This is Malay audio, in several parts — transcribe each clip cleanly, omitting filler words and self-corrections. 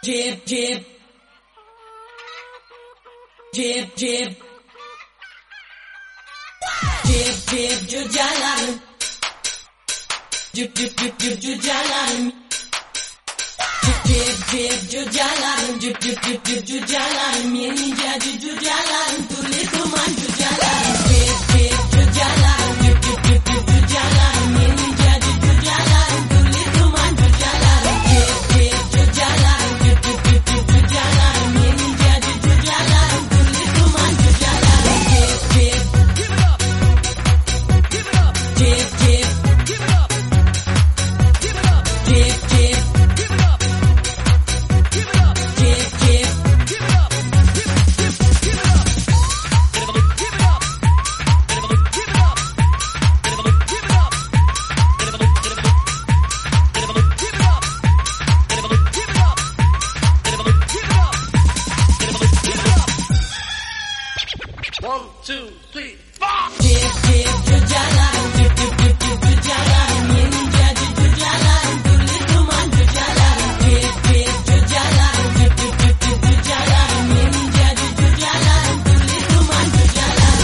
Jib, jib, jib, jib, jib, jib, jujalan, jib, jib, jib, jib, jujalan, jib, jib, jujalan, jib, jib, jib, jib, jujalan, ini jadi jujalan, tulis rumah jujalan, jib, jib, jujalan, jib, jib, jib, jib, jujalan, ini jadi jujalan, tulis rumah jujalan, jib, jib, jujalan, jib, jib, jib, jib, jujalan, ini jadi jujalan, tulis rumah jujalan, jib, jib, jib, jib, jib, jib. One, two, three, four. Jib, jib, jujalan, jib, jib, jib, jib, jujalan, ini jadi jujalan, tulis rumah jujalan, jib, jib, jujalan, jib, jib, jib, jib, jujalan, ini jadi jujalan, tulis rumah jujalan.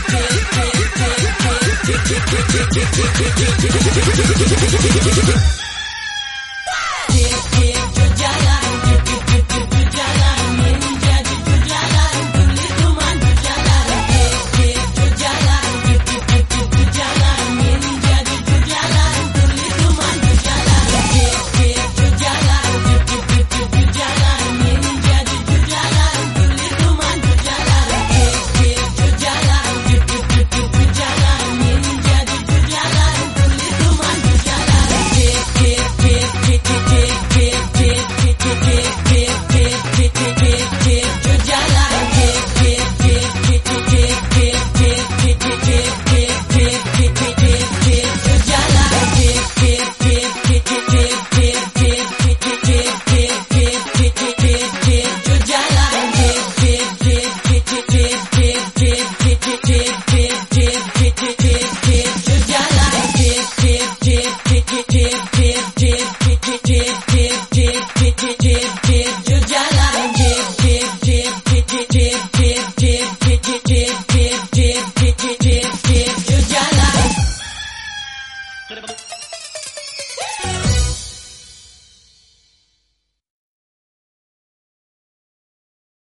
Jib, jib, jib, jib, jib, jib, jib, jib, jib, jib, jib, jib, jib, jib, jib.